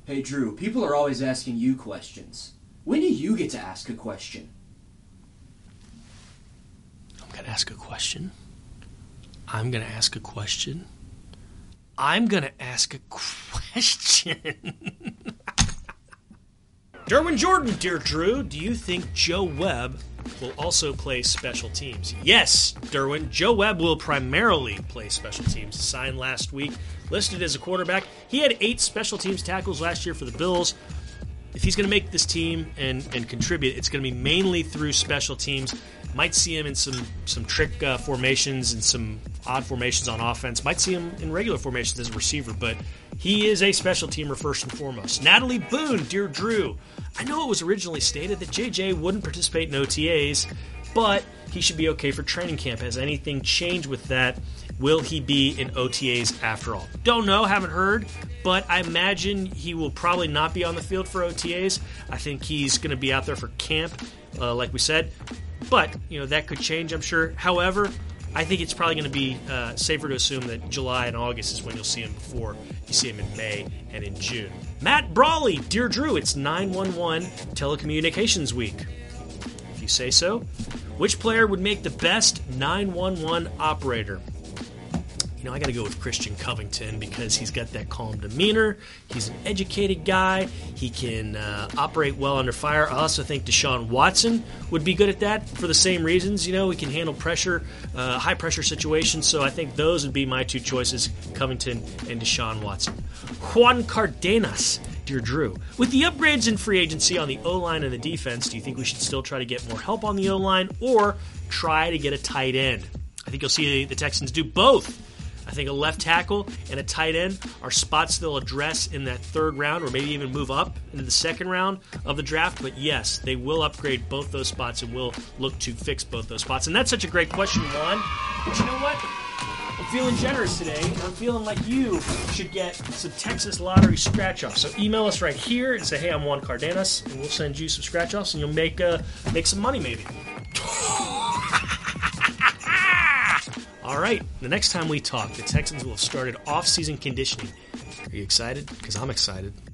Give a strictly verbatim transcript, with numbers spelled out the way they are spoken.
Hey, Drew, people are always asking you questions. When do you get to ask a question? I'm going to ask a question. I'm going to ask a question. I'm going to ask a question. Derwin Jordan, dear Drew, do you think Joe Webb will also play special teams? Yes, Derwin. Joe Webb will primarily play special teams. Signed last week, listed as a quarterback. He had eight special teams tackles last year for the Bills. If he's going to make this team and, and contribute, it's going to be mainly through special teams. Might see him in some some trick uh, formations and some odd formations on offense. Might see him in regular formations as a receiver, but he is a special teamer first and foremost. Natalie Boone, dear Drew, I know it was originally stated that J J wouldn't participate in O T As, but he should be okay for training camp. Has anything changed with that? Will he be in O T As after all? Don't know, haven't heard, but I imagine he will probably not be on the field for O T As. I think he's going to be out there for camp, uh, like we said. But, you know, that could change, I'm sure. However, I think it's probably going to be uh, safer to assume that July and August is when you'll see him before you see him in May and in June. Matt Brawley, dear Drew, it's nine one one Telecommunications Week. If you say so. Which player would make the best nine one one operator? You know, I got to go with Christian Covington because he's got that calm demeanor. He's an educated guy. He can uh, operate well under fire. I also think Deshaun Watson would be good at that for the same reasons. You know, he can handle pressure, uh, high-pressure situations. So I think those would be my two choices, Covington and Deshaun Watson. Juan Cardenas, dear Drew. With the upgrades in free agency on the O-line and the defense, do you think we should still try to get more help on the O-line or try to get a tight end? I think you'll see the Texans do both. I think a left tackle and a tight end are spots they'll address in that third round or maybe even move up into the second round of the draft. But yes, they will upgrade both those spots and will look to fix both those spots. And that's such a great question, Juan. But you know what? I'm feeling generous today. I'm feeling like you should get some Texas Lottery scratch-offs. So email us right here and say, hey, I'm Juan Cardenas, and we'll send you some scratch-offs, and you'll make uh, make some money maybe. All right, the next time we talk, the Texans will have started off-season conditioning. Are you excited? Because I'm excited.